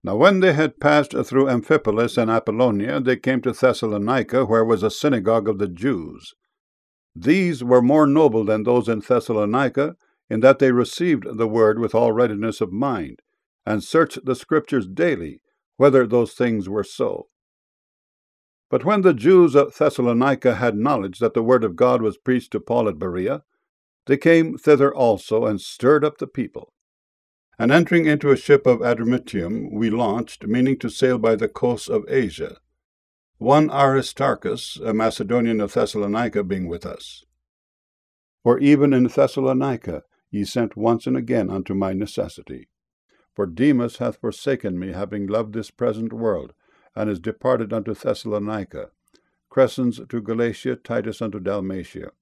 Now when they had passed through Amphipolis and Apollonia, they came to Thessalonica, where was a synagogue of the Jews. These were more noble than those in Thessalonica, in that they received the word with all readiness of mind, and searched the Scriptures daily, whether those things were so. But when the Jews of Thessalonica had knowledge that the word of God was preached to Paul at Berea, they came thither also, and stirred up the people. And entering into a ship of Adramyttium, we launched, meaning to sail by the coasts of Asia, one Aristarchus, a Macedonian of Thessalonica, being with us. For even in Thessalonica ye sent once and again unto my necessity. For Demas hath forsaken me, having loved this present world, and is departed unto Thessalonica, Crescens to Galatia, Titus unto Dalmatia.